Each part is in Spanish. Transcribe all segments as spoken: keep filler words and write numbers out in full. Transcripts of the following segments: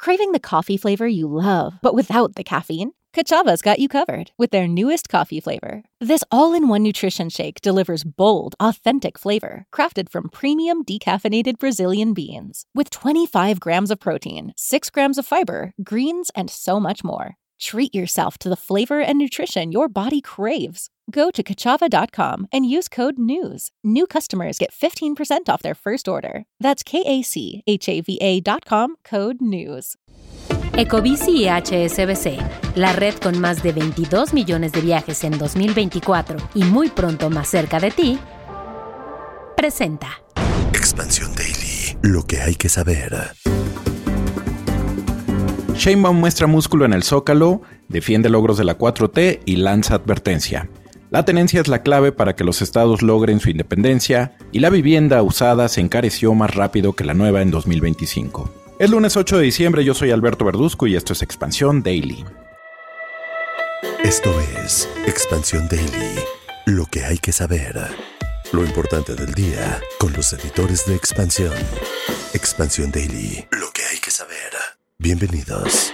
Craving the coffee flavor you love, but without the caffeine? Kachava's got you covered with their newest coffee flavor. This all-in-one nutrition shake delivers bold, authentic flavor, crafted from premium decaffeinated Brazilian beans. With twenty-five grams of protein, six grams of fiber, greens, and so much more. Treat yourself to the flavor and nutrition your body craves. Go to kachava dot com and use code NEWS. New customers get fifteen percent off their first order. That's K A C H A V A dot com, code NEWS. Ecobici y H S B C, la red con más de veintidós millones de viajes en dos mil veinticuatro y muy pronto más cerca de ti, presenta Expansión Daily, lo que hay que saber. Sheinbaum muestra músculo en el Zócalo, defiende logros de la cuatro T y lanza advertencia. La tenencia es la clave para que los estados logren su independencia y la vivienda usada se encareció más rápido que la nueva en dos mil veinticinco. Es lunes ocho de diciembre, yo soy Alberto Verduzco y esto es Expansión Daily. Esto es Expansión Daily, lo que hay que saber. Lo importante del día con los editores de Expansión. Expansión Daily, lo que hay que saber. Bienvenidos.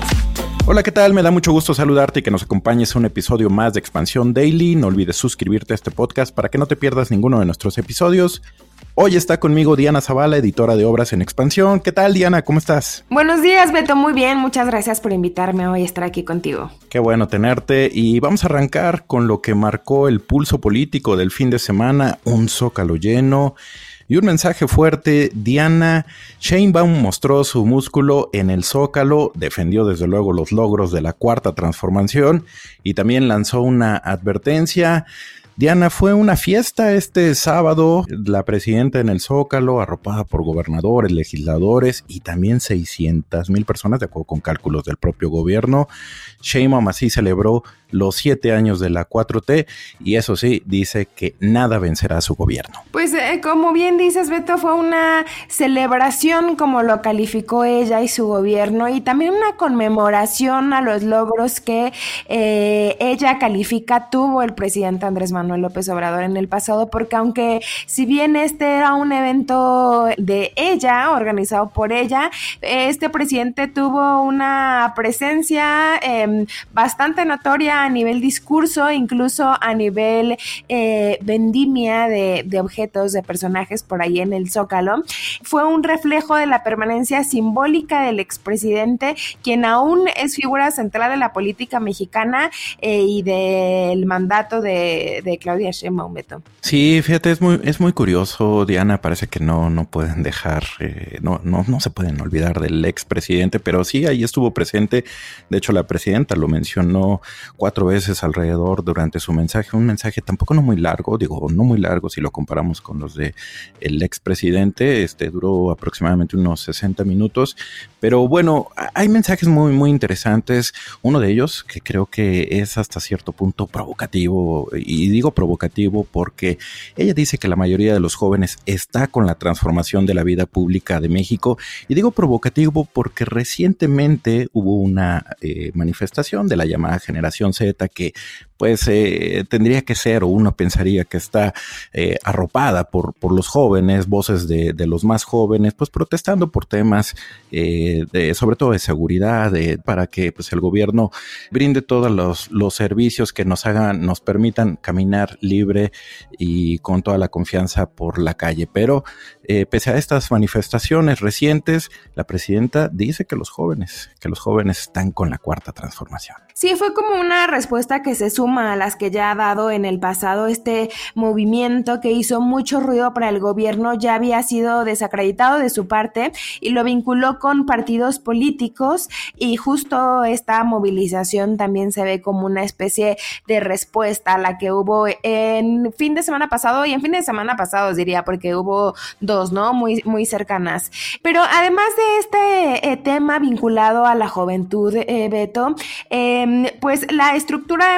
Hola, ¿qué tal? Me da mucho gusto saludarte y que nos acompañes a un episodio más de Expansión Daily. No olvides suscribirte a este podcast para que no te pierdas ninguno de nuestros episodios. Hoy está conmigo Diana Zavala, editora de Obras en Expansión. ¿Qué tal, Diana? ¿Cómo estás? Buenos días, Beto. Muy bien. Muchas gracias por invitarme hoy a estar aquí contigo. Qué bueno tenerte. Y vamos a arrancar con lo que marcó el pulso político del fin de semana. Un Zócalo lleno y un mensaje fuerte. Diana, Sheinbaum mostró su músculo en el Zócalo, defendió desde luego los logros de la Cuarta Transformación y también lanzó una advertencia. Diana, fue una fiesta este sábado, la presidenta en el Zócalo, arropada por gobernadores, legisladores y también seiscientas mil personas, de acuerdo con cálculos del propio gobierno. Sheinbaum así celebró los siete años de la cuatro T y eso sí, dice que nada vencerá a su gobierno. Pues eh, como bien dices, Beto, fue una celebración, como lo calificó ella y su gobierno, y también una conmemoración a los logros que eh, ella califica tuvo el presidente Andrés Manuel López Obrador en el pasado, porque aunque si bien este era un evento de ella, organizado por ella, este presidente tuvo una presencia eh, bastante notoria a nivel discurso, incluso a nivel eh, vendimia de, de objetos, de personajes por ahí en el Zócalo. Fue un reflejo de la permanencia simbólica del expresidente, quien aún es figura central de la política mexicana eh, y del mandato de, de Claudia Sheinbaum, Beto. Sí, fíjate, es muy, es muy curioso, Diana, parece que no, no pueden dejar, eh, no, no, no se pueden olvidar del expresidente, pero sí, ahí estuvo presente. De hecho, la presidenta lo mencionó cuatro veces alrededor durante su mensaje, un mensaje tampoco no muy largo, digo, no muy largo si lo comparamos con los de el expresidente, este duró aproximadamente unos sesenta minutos, pero bueno, hay mensajes muy, muy interesantes. Uno de ellos que creo que es hasta cierto punto provocativo, y digo provocativo porque ella dice que la mayoría de los jóvenes está con la transformación de la vida pública de México, y digo provocativo porque recientemente hubo una eh, manifestación de la llamada Generación Z que pues eh, tendría que ser, o uno pensaría que está eh, arropada por, por los jóvenes, voces de, de los más jóvenes, pues protestando por temas eh, de, sobre todo de seguridad, de, para que pues el gobierno brinde todos los, los servicios que nos hagan, nos permitan caminar libre y con toda la confianza por la calle. Pero eh, pese a estas manifestaciones recientes, la presidenta dice que los jóvenes, que los jóvenes están con la Cuarta Transformación. Sí, fue como una respuesta que se suma a las que ya ha dado en el pasado. Este movimiento que hizo mucho ruido para el gobierno ya había sido desacreditado de su parte y lo vinculó con partidos políticos, y justo esta movilización también se ve como una especie de respuesta a la que hubo en fin de semana pasado y en fin de semana pasados, diría, porque hubo dos, ¿no? Muy, muy cercanas. Pero además de este eh, tema vinculado a la juventud, eh, Beto, eh, pues la estructura de Morena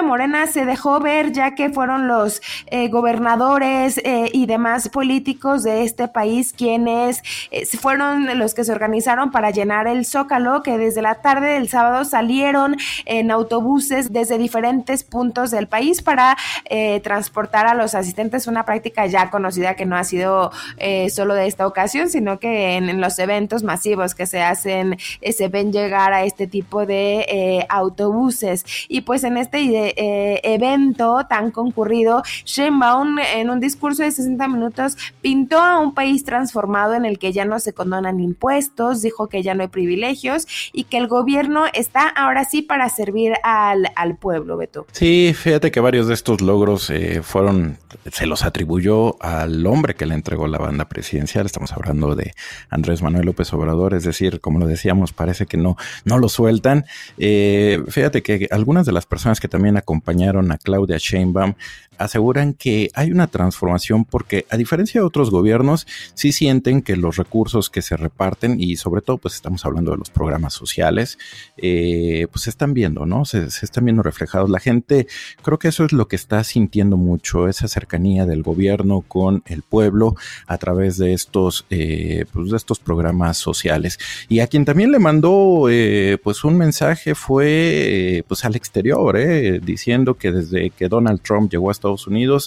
semana se dejó ver, ya que fueron los eh, gobernadores eh, y demás políticos de este país quienes eh, fueron los que se organizaron para llenar el Zócalo, que desde la tarde del sábado salieron en autobuses desde diferentes puntos del país para eh, transportar a los asistentes, una práctica ya conocida que no ha sido eh, solo de esta ocasión, sino que en, en los eventos masivos que se hacen, eh, se ven llegar a este tipo de eh, autobuses. Y pues en este eh, evento tan concurrido, Sheinbaum en un discurso de sesenta minutos pintó a un país transformado en el que ya no se condonan impuestos, dijo que ya no hay privilegios y que el gobierno está ahora sí para servir al, al pueblo, Beto. Sí, fíjate que varios de estos logros eh, fueron, se los atribuyó al hombre que le entregó la banda presidencial. Estamos hablando de Andrés Manuel López Obrador, es decir, como lo decíamos, parece que no, no lo sueltan. Eh, fíjate que algunas de las personas que también acompañaron a Claudia Sheinbaum aseguran que hay una transformación porque, a diferencia de otros gobiernos, sí sienten que los recursos que se reparten, y sobre todo pues estamos hablando de los programas sociales, eh, pues se están viendo, ¿no? Se, se están viendo reflejados. La gente, creo que eso es lo que está sintiendo mucho, esa cercanía del gobierno con el pueblo a través de estos, eh, pues de estos programas sociales. Y a quien también le mandó eh, pues un mensaje fue eh, pues al exterior, eh, diciendo que desde que Donald Trump llegó a Estados Unidos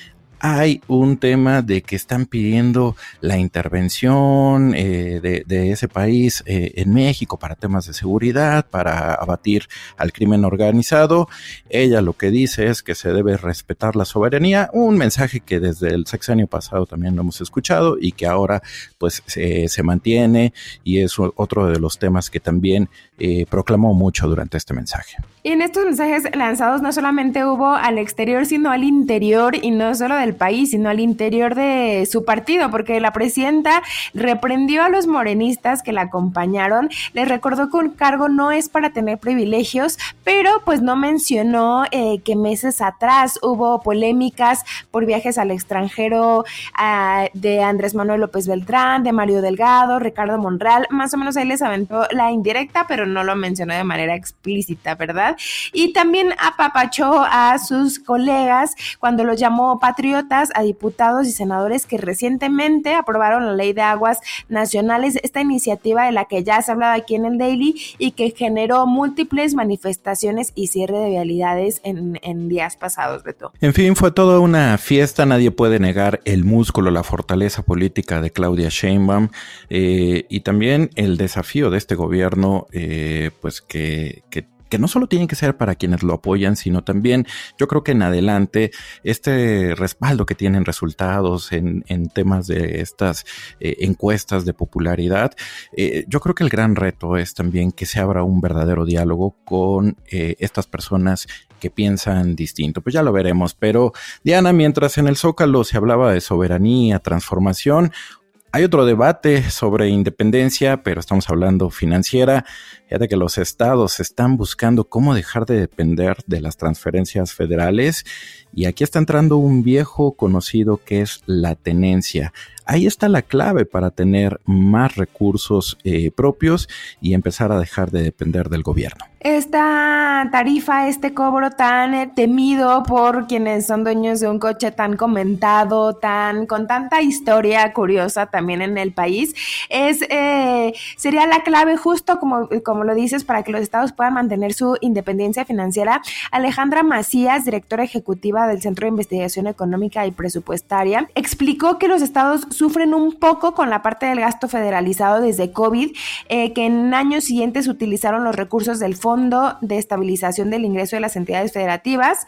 hay un tema de que están pidiendo la intervención eh, de, de ese país eh, en México para temas de seguridad, para abatir al crimen organizado. Ella lo que dice es que se debe respetar la soberanía, un mensaje que desde el sexenio pasado también lo hemos escuchado y que ahora pues se, se mantiene, y es otro de los temas que también eh, proclamó mucho durante este mensaje. Y en estos mensajes lanzados no solamente hubo al exterior, sino al interior, y no solo del país, sino al interior de su partido, porque la presidenta reprendió a los morenistas que la acompañaron, les recordó que un cargo no es para tener privilegios, pero pues no mencionó eh, que meses atrás hubo polémicas por viajes al extranjero uh, de Andrés Manuel López Beltrán, de Mario Delgado, Ricardo Monreal, más o menos ahí les aventó la indirecta, pero no lo mencionó de manera explícita, ¿verdad? Y también apapachó a sus colegas cuando los llamó patriotas, a diputados y senadores que recientemente aprobaron la Ley de Aguas Nacionales, esta iniciativa de la que ya se ha hablado aquí en el Daily y que generó múltiples manifestaciones y cierre de vialidades en, en días pasados, Beto. En fin, fue toda una fiesta. Nadie puede negar el músculo, la fortaleza política de Claudia Sheinbaum eh, y también el desafío de este gobierno, eh, pues que, que que no solo tienen que ser para quienes lo apoyan, sino también yo creo que en adelante este respaldo que tienen resultados en, en temas de estas eh, encuestas de popularidad, eh, yo creo que el gran reto es también que se abra un verdadero diálogo con eh, estas personas que piensan distinto. Pues ya lo veremos, pero Diana, mientras en el Zócalo se hablaba de soberanía, transformación, hay otro debate sobre independencia, pero estamos hablando financiera. Fíjate que los estados están buscando cómo dejar de depender de las transferencias federales, y aquí está entrando un viejo conocido que es la tenencia. Ahí está la clave para tener más recursos eh, propios y empezar a dejar de depender del gobierno. Esta tarifa, este cobro tan eh, temido por quienes son dueños de un coche, tan comentado, tan con tanta historia curiosa también en el país, es eh, sería la clave justo como, como lo dices, para que los estados puedan mantener su independencia financiera. Alejandra Macías, directora ejecutiva del Centro de Investigación Económica y Presupuestaria, explicó que los estados sufren un poco con la parte del gasto federalizado desde COVID, eh, que en años siguientes utilizaron los recursos del Fondo de Estabilización del Ingreso de las Entidades Federativas.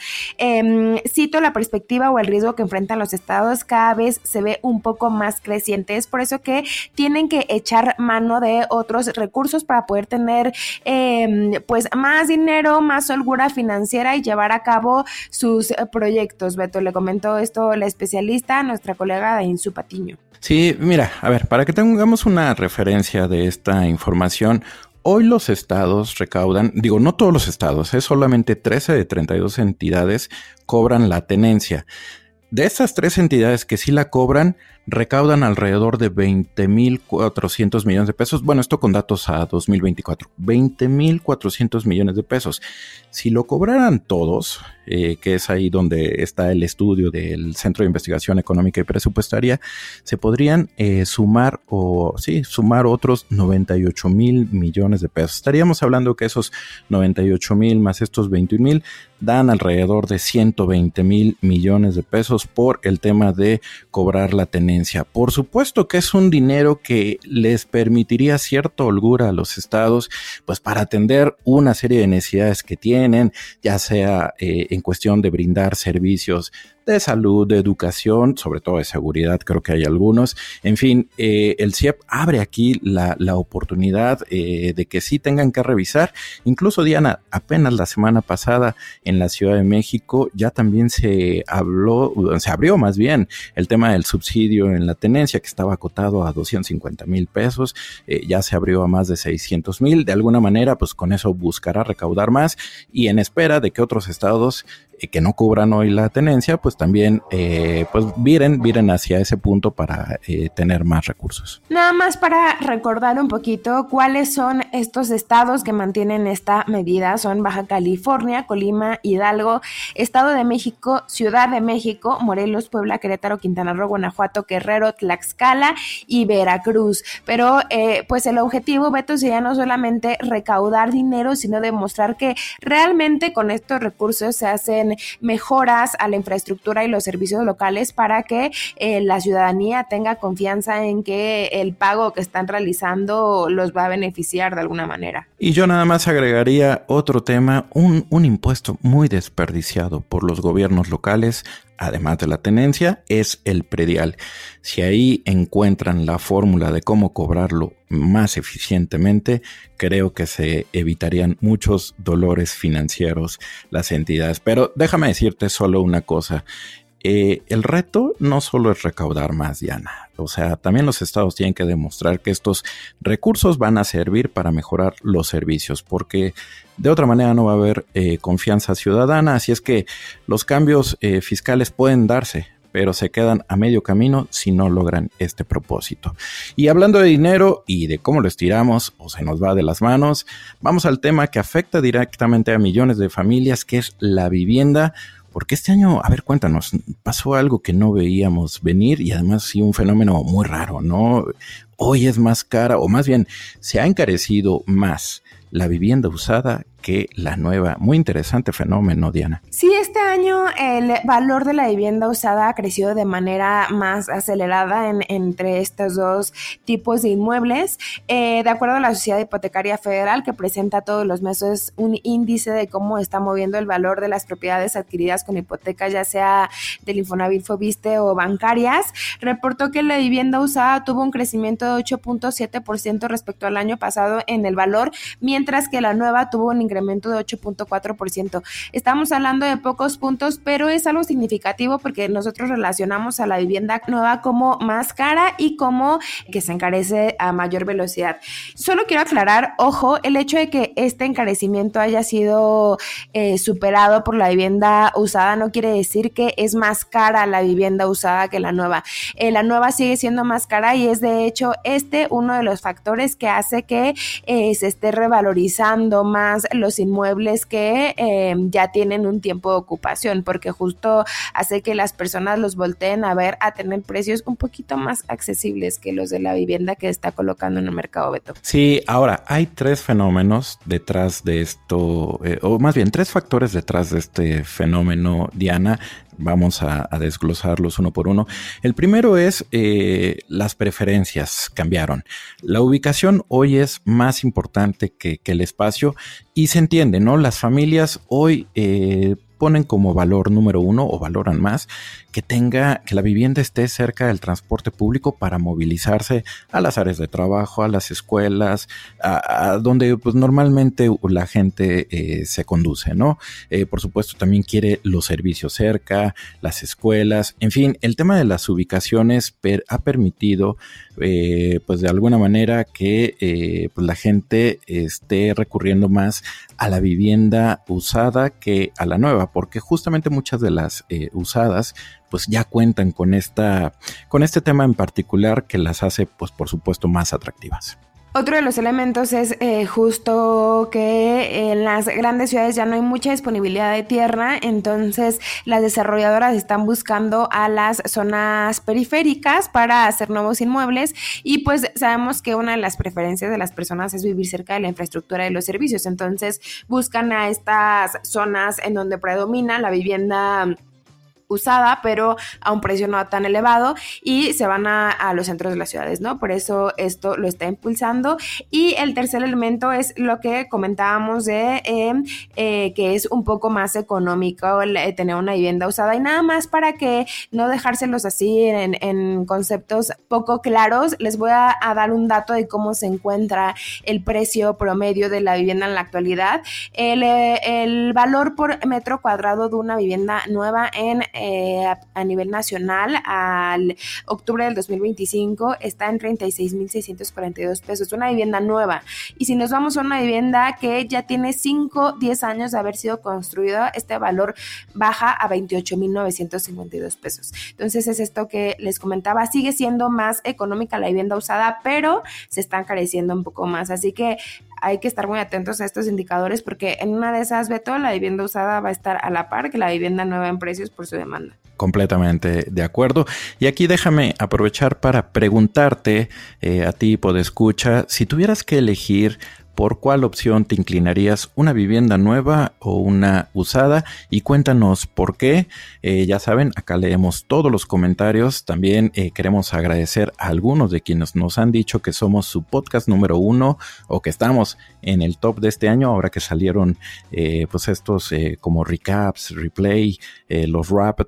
Eh, cito, la perspectiva o el riesgo que enfrentan los estados cada vez se ve un poco más creciente. Es por eso que tienen que echar mano de otros recursos para poder tener eh, pues más dinero, más holgura financiera y llevar a cabo sus proyectos. Beto, le comentó esto la especialista, nuestra colega Dainzú Patiño. Sí, mira, a ver, para que tengamos una referencia de esta información, hoy los estados recaudan, digo, no todos los estados, es solamente trece de treinta y dos entidades cobran la tenencia. De esas tres entidades que sí la cobran, recaudan alrededor de veinte mil cuatrocientos millones de pesos. Bueno, esto con datos a dos mil veinticuatro. veinte mil cuatrocientos millones de pesos. Si lo cobraran todos, eh, que es ahí donde está el estudio del Centro de Investigación Económica y Presupuestaria, se podrían eh, sumar o sí, sumar otros noventa y ocho mil millones de pesos. Estaríamos hablando que esos noventa y ocho mil más estos veintiún mil dan alrededor de ciento veinte mil millones de pesos por el tema de cobrar la tenencia. Por supuesto que es un dinero que les permitiría cierta holgura a los estados, pues para atender una serie de necesidades que tienen, ya sea eh, en cuestión de brindar servicios de salud, de educación, sobre todo de seguridad, creo que hay algunos. En fin, eh, el C I E P abre aquí la, la oportunidad eh, de que sí tengan que revisar. Incluso, Diana, apenas la semana pasada en la Ciudad de México ya también se habló, se abrió más bien el tema del subsidio en la tenencia, que estaba acotado a doscientos cincuenta mil pesos, eh, ya se abrió a más de seiscientos mil. De alguna manera, pues con eso buscará recaudar más y en espera de que otros estados eh, que no cubran hoy la tenencia, pues también eh, pues viren, viren hacia ese punto para eh, tener más recursos. Nada más para recordar un poquito cuáles son estos estados que mantienen esta medida. Son Baja California, Colima, Hidalgo, Estado de México, Ciudad de México, Morelos, Puebla, Querétaro, Quintana Roo, Guanajuato, Guerrero, Tlaxcala y Veracruz. Pero eh, pues el objetivo, Beto, sería no solamente recaudar dinero, sino demostrar que realmente con estos recursos se hacen mejoras a la infraestructura y los servicios locales para que eh, la ciudadanía tenga confianza en que el pago que están realizando los va a beneficiar de alguna manera. Y yo nada más agregaría otro tema, un, un impuesto muy desperdiciado por los gobiernos locales, además de la tenencia, es el predial. Si ahí encuentran la fórmula de cómo cobrarlo más eficientemente, creo que se evitarían muchos dolores financieros las entidades. Pero déjame decirte solo una cosa. Eh, el reto no solo es recaudar más, Diana. O sea, también los estados tienen que demostrar que estos recursos van a servir para mejorar los servicios, porque de otra manera no va a haber eh, confianza ciudadana. Así es que los cambios eh, fiscales pueden darse, pero se quedan a medio camino si no logran este propósito. Y hablando de dinero y de cómo lo estiramos o se nos va de las manos, vamos al tema que afecta directamente a millones de familias, que es la vivienda. Porque este año, a ver, cuéntanos, pasó algo que no veíamos venir y además sí un fenómeno muy raro, ¿no? Hoy es más cara, o más bien se ha encarecido más la vivienda usada que la nueva. Muy interesante fenómeno, Diana. Sí, este año el valor de la vivienda usada ha crecido de manera más acelerada en, entre estos dos tipos de inmuebles. Eh, de acuerdo a la Sociedad Hipotecaria Federal, que presenta todos los meses un índice de cómo está moviendo el valor de las propiedades adquiridas con hipoteca, ya sea del Infonavit, Fobiste o bancarias, reportó que la vivienda usada tuvo un crecimiento de ocho punto siete por ciento respecto al año pasado en el valor, mientras que la nueva tuvo un incremento de ocho punto cuatro por ciento. Estamos hablando de pocos puntos, pero es algo significativo porque nosotros relacionamos a la vivienda nueva como más cara y como que se encarece a mayor velocidad. Solo quiero aclarar, ojo, el hecho de que este encarecimiento haya sido eh, superado por la vivienda usada no quiere decir que es más cara la vivienda usada que la nueva. Eh, la nueva sigue siendo más cara y es de hecho este uno de los factores que hace que eh, se esté revalorizando más los inmuebles que eh, ya tienen un tiempo de ocupación, porque justo hace que las personas los volteen a ver a tener precios un poquito más accesibles que los de la vivienda que está colocando en el mercado, Beto. Sí, ahora hay tres fenómenos detrás de esto, eh, o más bien tres factores detrás de este fenómeno, Diana. Vamos a, a desglosarlos uno por uno. El primero es eh, las preferencias cambiaron. La ubicación hoy es más importante que, que el espacio y se entiende, ¿no? Las familias hoy eh, ponen como valor número uno o valoran más que tenga, que la vivienda esté cerca del transporte público para movilizarse a las áreas de trabajo, a las escuelas, a, a donde pues normalmente la gente eh, se conduce, ¿no? Eh, por supuesto también quiere los servicios cerca, las escuelas, en fin, el tema de las ubicaciones per, ha permitido eh, pues de alguna manera que eh, pues la gente esté recurriendo más a la vivienda usada que a la nueva, porque justamente muchas de las eh, usadas pues ya cuentan con esta, con este tema en particular que las hace, pues por supuesto, más atractivas. Otro de los elementos es eh, justo que en las grandes ciudades ya no hay mucha disponibilidad de tierra, entonces las desarrolladoras están buscando a las zonas periféricas para hacer nuevos inmuebles y pues sabemos que una de las preferencias de las personas es vivir cerca de la infraestructura de los servicios, entonces buscan a estas zonas en donde predomina la vivienda usada, pero a un precio no tan elevado y se van a, a los centros de las ciudades, ¿no? Por eso esto lo está impulsando. Y el tercer elemento es lo que comentábamos de eh, eh, que es un poco más económico el, eh, tener una vivienda usada y nada más para que no dejárselos así en, en conceptos poco claros, les voy a, a dar un dato de cómo se encuentra el precio promedio de la vivienda en la actualidad. El, eh, el valor por metro cuadrado de una vivienda nueva en Eh, a, a nivel nacional al octubre del dos mil veinticinco está en treinta y seis mil seiscientos cuarenta y dos pesos, una vivienda nueva. Y si nos vamos a una vivienda que ya tiene cinco, diez años de haber sido construida, este valor baja a veintiocho mil novecientos cincuenta y dos pesos. Entonces es esto que les comentaba, sigue siendo más económica la vivienda usada, pero se está encareciendo un poco más, así que hay que estar muy atentos a estos indicadores porque en una de esas, Beto, la vivienda usada va a estar a la par que la vivienda nueva en precios por su demanda. Completamente de acuerdo. Y aquí déjame aprovechar para preguntarte eh, a ti, podescucha, si tuvieras que elegir ¿por cuál opción te inclinarías? ¿Una vivienda nueva o una usada? Y cuéntanos por qué. Eh, ya saben, acá leemos todos los comentarios. También eh, queremos agradecer a algunos de quienes nos han dicho que somos su podcast número uno o que estamos en el top de este año, ahora que salieron eh, pues estos eh, como recaps, replay, eh, los rap,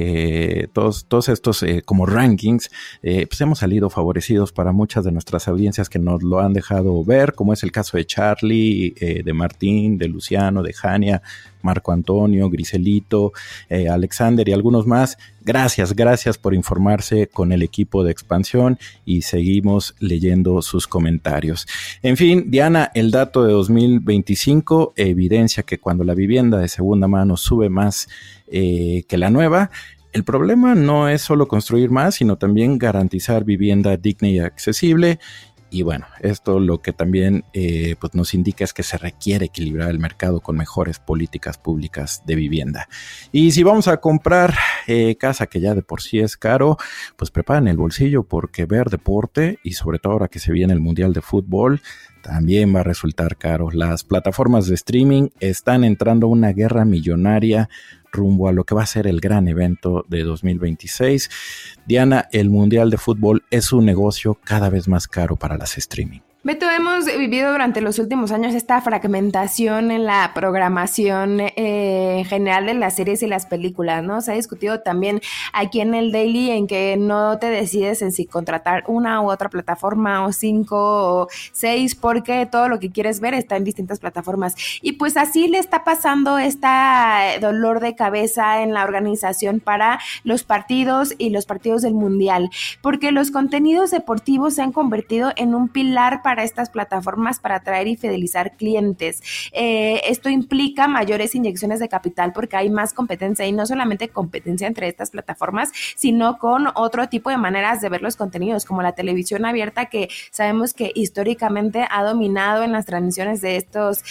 Eh, todos, todos estos eh, como rankings, eh, pues hemos salido favorecidos para muchas de nuestras audiencias que nos lo han dejado ver, como es el caso de Charlie, eh, de Martín, de Luciano, de Jania, Marco Antonio, Griselito, eh, Alexander y algunos más. Gracias, gracias por informarse con el equipo de Expansión y seguimos leyendo sus comentarios. En fin, Diana, el dato de dos mil veinticinco evidencia que cuando la vivienda de segunda mano sube más eh, que la nueva, el problema no es solo construir más, sino también garantizar vivienda digna y accesible. Y bueno, esto lo que también eh, pues nos indica es que se requiere equilibrar el mercado con mejores políticas públicas de vivienda. Y si vamos a comprar eh, casa, que ya de por sí es caro, pues preparen el bolsillo porque ver deporte, y sobre todo ahora que se viene el Mundial de Fútbol, también va a resultar caro. Las plataformas de streaming están entrando a una guerra millonaria rumbo a lo que va a ser el gran evento de dos mil veintiséis. Diana, el Mundial de Fútbol es un negocio cada vez más caro para las streaming. Beto, hemos vivido durante los últimos años esta fragmentación en la programación eh, en general de las series y las películas, ¿no? Se ha discutido también aquí en el Daily en que no te decides en si contratar una u otra plataforma o cinco o seis porque todo lo que quieres ver está en distintas plataformas. Y pues así le está pasando este dolor de cabeza en la organización para los partidos y los partidos del Mundial, porque los contenidos deportivos se han convertido en un pilar para para estas plataformas para atraer y fidelizar clientes. Eh, esto implica mayores inyecciones de capital porque hay más competencia y no solamente competencia entre estas plataformas, sino con otro tipo de maneras de ver los contenidos, como la televisión abierta, que sabemos que históricamente ha dominado en las transmisiones de estos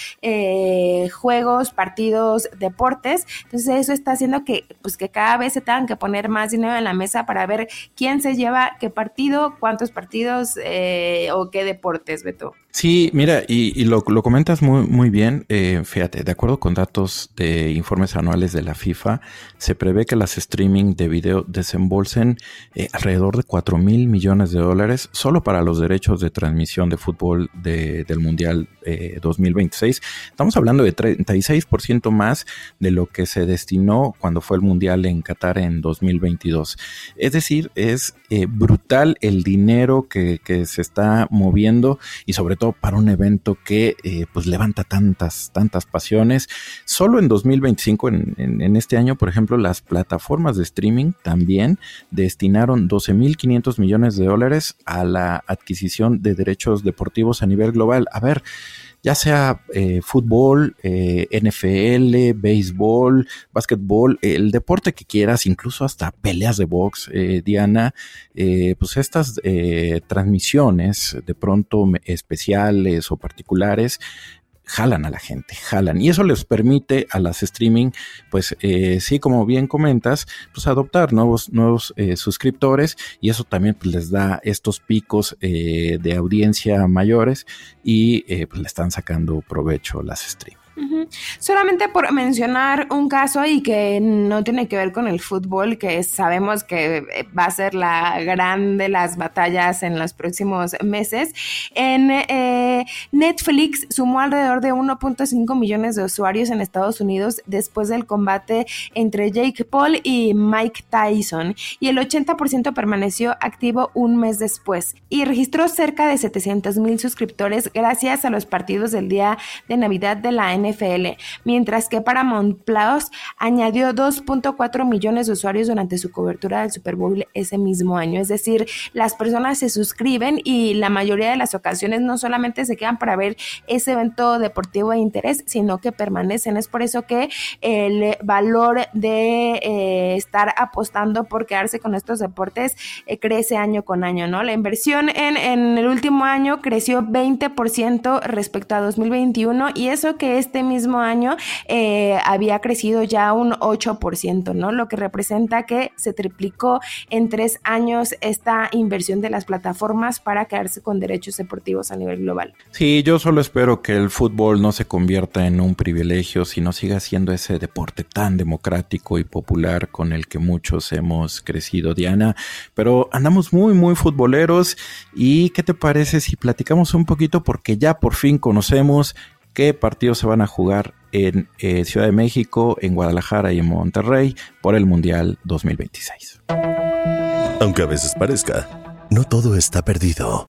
eh, juegos, partidos, deportes. Entonces eso está haciendo que, pues, que cada vez se tengan que poner más dinero en la mesa para ver quién se lleva qué partido, cuántos partidos eh, o qué deporte. Beto. Sí, mira, y, y lo, lo comentas muy, muy bien. Eh, fíjate, de acuerdo con datos de informes anuales de la FIFA, se prevé que las streaming de video desembolsen eh, alrededor de cuatro mil millones de dólares solo para los derechos de transmisión de fútbol de, del Mundial eh, dos mil veintiséis. Estamos hablando de treinta y seis por ciento más de lo que se destinó cuando fue el Mundial en Qatar en dos mil veintidós. Es decir, es eh, brutal el dinero que, que se está moviendo y sobre todo para un evento que eh, pues levanta tantas, tantas pasiones. Solo en dos mil veinticinco, en, en, en este año, por ejemplo, las plataformas de streaming también destinaron doce mil quinientos millones de dólares a la adquisición de derechos deportivos a nivel global. A ver, ya sea eh, fútbol, eh, N F L, béisbol, básquetbol, el deporte que quieras, incluso hasta peleas de box, eh, Diana, eh, pues estas eh, transmisiones de pronto especiales o particulares jalan a la gente, jalan, y eso les permite a las streaming, pues eh, sí, como bien comentas, pues adoptar nuevos, nuevos eh, suscriptores, y eso también pues, les da estos picos eh, de audiencia mayores, y eh, pues le están sacando provecho las streaming. Uh-huh. Solamente por mencionar un caso y que no tiene que ver con el fútbol, que sabemos que va a ser la gran de las batallas en los próximos meses, en eh, Netflix sumó alrededor de uno punto cinco millones de usuarios en Estados Unidos después del combate entre Jake Paul y Mike Tyson, y el ochenta por ciento permaneció activo un mes después, y registró cerca de setecientos mil suscriptores gracias a los partidos del día de Navidad de la N F L, mientras que Paramount Plus añadió dos punto cuatro millones de usuarios durante su cobertura del Super Bowl ese mismo año. Es decir, las personas se suscriben y la mayoría de las ocasiones no solamente se quedan para ver ese evento deportivo de interés, sino que permanecen. Es por eso que el valor de eh, estar apostando por quedarse con estos deportes eh, crece año con año, ¿no? La inversión en, en el último año creció veinte por ciento respecto a dos mil veintiuno, y eso que este mismo año eh, había crecido ya un ocho por ciento, ¿no? Lo que representa que se triplicó en tres años esta inversión de las plataformas para quedarse con derechos deportivos a nivel global. Sí, yo solo espero que el fútbol no se convierta en un privilegio, sino siga siendo ese deporte tan democrático y popular con el que muchos hemos crecido, Diana. Pero andamos muy, muy futboleros, y ¿qué te parece si platicamos un poquito? Porque ya por fin conocemos qué partidos se van a jugar en eh, Ciudad de México, en Guadalajara y en Monterrey por el Mundial dos mil veintiséis. Aunque a veces parezca, no todo está perdido.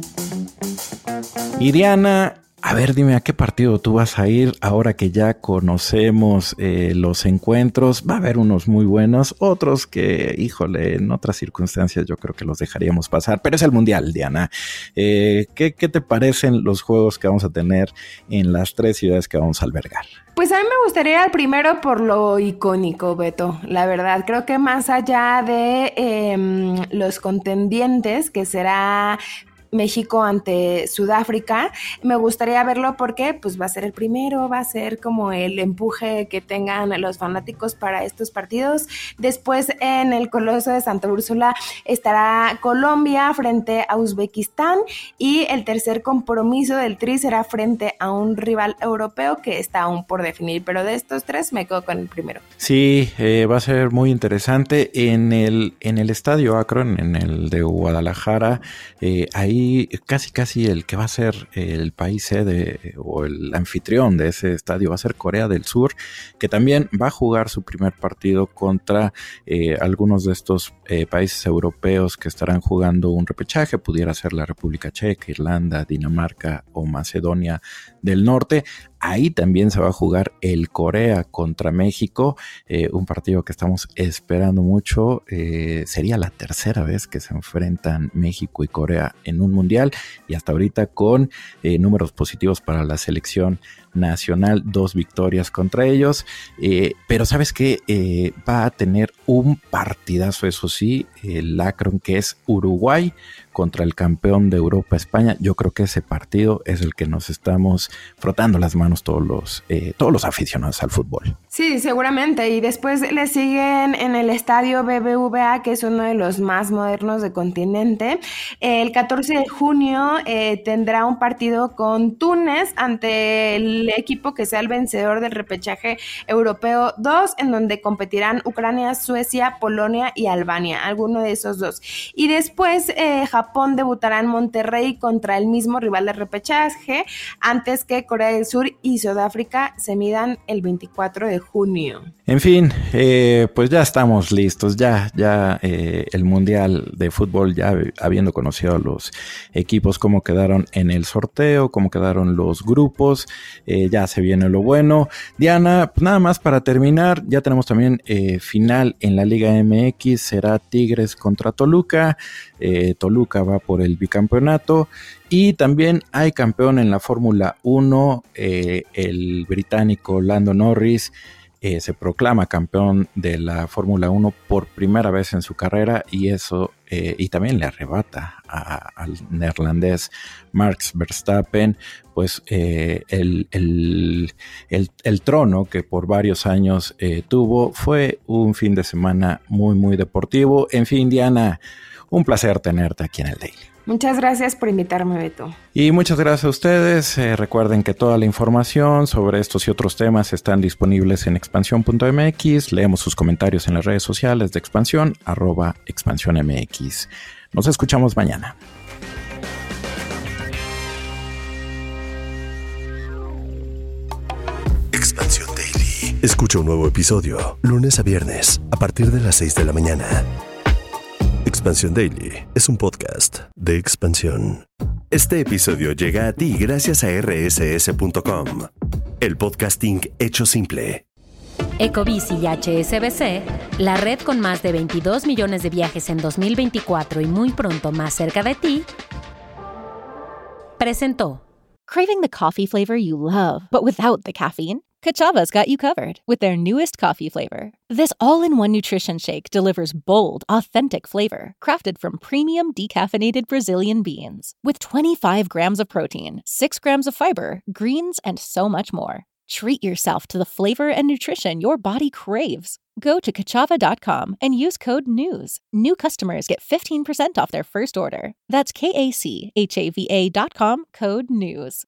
Y Diana, a ver, dime, ¿a qué partido tú vas a ir ahora que ya conocemos eh, los encuentros? Va a haber unos muy buenos, otros que, híjole, en otras circunstancias yo creo que los dejaríamos pasar, pero es el Mundial, Diana. Eh, ¿qué, ¿Qué te parecen los juegos que vamos a tener en las tres ciudades que vamos a albergar? Pues a mí me gustaría ir al primero por lo icónico, Beto, la verdad. Creo que más allá de eh, los contendientes, que será México ante Sudáfrica, me gustaría verlo porque pues va a ser el primero, va a ser como el empuje que tengan los fanáticos para estos partidos. Después en el Coloso de Santa Úrsula estará Colombia frente a Uzbekistán, y el tercer compromiso del Tri será frente a un rival europeo que está aún por definir, pero de estos tres me quedo con el primero. Sí, eh, va a ser muy interesante. En el, en el Estadio Akron, en el de Guadalajara, eh, ahí casi casi el que va a ser el país sede o el anfitrión de ese estadio va a ser Corea del Sur, que también va a jugar su primer partido contra eh, algunos de estos eh, países europeos que estarán jugando un repechaje. Pudiera ser la República Checa, Irlanda, Dinamarca o Macedonia del Norte. Ahí también se va a jugar el Corea contra México, eh, un partido que estamos esperando mucho. Eh, sería la tercera vez que se enfrentan México y Corea en un mundial, y hasta ahorita con eh, números positivos para la selección nacional, dos victorias contra ellos, eh, pero sabes que eh, va a tener un partidazo, eso sí, el Akron, que es Uruguay contra el campeón de Europa, España. Yo creo que ese partido es el que nos estamos frotando las manos todos los, eh, todos los aficionados al fútbol. Sí, seguramente, y después le siguen en el estadio B B V A, que es uno de los más modernos del continente. El catorce de junio eh, tendrá un partido con Túnez ante el equipo que sea el vencedor del repechaje europeo dos, en donde competirán Ucrania, Suecia, Polonia y Albania, alguno de esos dos. Y después eh, Japón debutará en Monterrey contra el mismo rival del repechaje, antes que Corea del Sur y Sudáfrica se midan el veinticuatro de junio. En fin, eh, pues ya estamos listos, ya, ya eh, el Mundial de Fútbol, ya habiendo conocido a los equipos, cómo quedaron en el sorteo, cómo quedaron los grupos, eh, ya se viene lo bueno. Diana, pues nada más para terminar, ya tenemos también eh, final en la Liga M X, será Tigres contra Toluca, eh, Toluca va por el bicampeonato, y también hay campeón en la Fórmula uno, eh, el británico Lando Norris, Eh, se proclama campeón de la Fórmula uno por primera vez en su carrera, y eso eh, y también le arrebata a, al neerlandés Max Verstappen pues eh, el, el, el, el trono que por varios años eh, tuvo. Fue un fin de semana muy muy deportivo. En fin, Diana, un placer tenerte aquí en el Daily. Muchas gracias por invitarme, Beto. Y muchas gracias a ustedes. Eh, recuerden que toda la información sobre estos y otros temas están disponibles en expansión punto m x. Leemos sus comentarios en las redes sociales de Expansión, arroba Expansión M X. Nos escuchamos mañana. Expansión Daily. Escucha un nuevo episodio lunes a viernes a partir de las seis de la mañana. Expansión Daily es un podcast de Expansión. Este episodio llega a ti gracias a erre ese ese punto com, el podcasting hecho simple. Ecobici y H S B C, la red con más de veintidós millones de viajes en dos mil veinticuatro y muy pronto más cerca de ti, presentó. Craving the coffee flavor you love, but without the caffeine? Kachava's got you covered with their newest coffee flavor. This all-in-one nutrition shake delivers bold, authentic flavor, crafted from premium decaffeinated Brazilian beans. With twenty-five grams of protein, six grams of fiber, greens, and so much more. Treat yourself to the flavor and nutrition your body craves. Go to kachava dot com and use code NEWS. New customers get fifteen percent off their first order. That's K A C H A V A dot com, code NEWS.